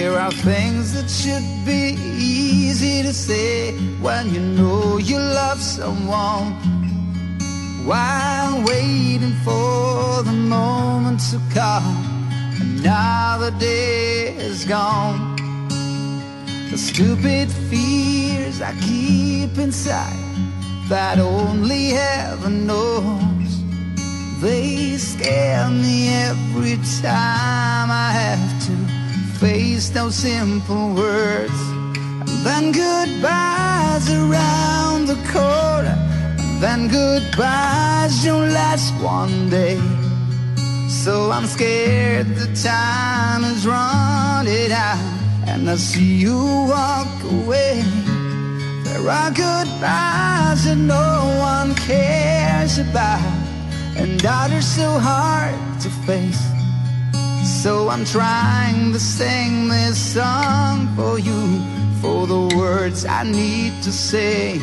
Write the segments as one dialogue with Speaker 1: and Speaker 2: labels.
Speaker 1: There are things that should be easy to say when you know you love someone, while waiting for the moment to come. Another day is gone. The stupid fears I keep inside that only heaven knows, they scare me every time I have to face those simple words. And then goodbyes around the corner, and then goodbyes don't last one day. So I'm scared the time is running out, and I see you walk away. There are goodbyes that no one cares about, and others so hard to face. So I'm trying to sing this song for you, for the words I need to say.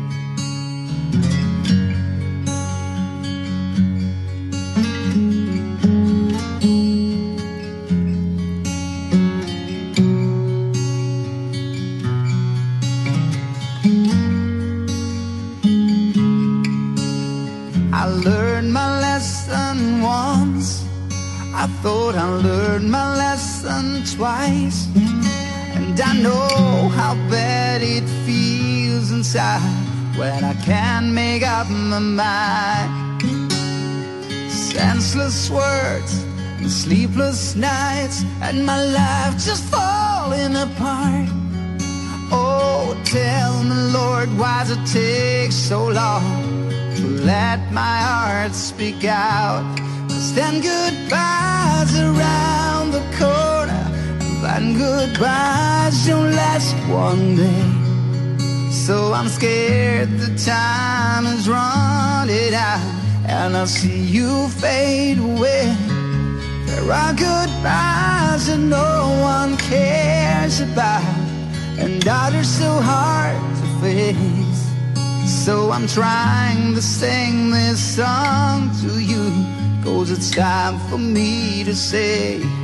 Speaker 1: I learned my lesson once, I thought I learned my lesson twice, and I know how bad it feels inside when I can't make up my mind. Senseless words and sleepless nights, and my life just falling apart. Oh, tell me, Lord, why does it take so long to let my heart speak out? 'Cause then goodbyes around the corner, and goodbyes don't last one day. So I'm scared the time is running out, and I see you fade away. There are goodbyes that no one cares about, and others so hard to face. So I'm trying to sing this song to you, 'cause it's time for me to say